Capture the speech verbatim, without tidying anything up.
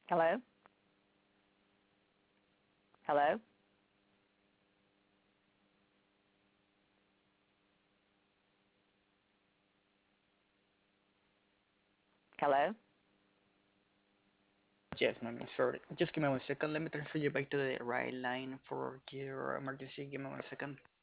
Hello? Hello? Hello? Yes, ma'am, sorry. Just give me one second. Let me transfer you back to the right line for your emergency. Give me one second.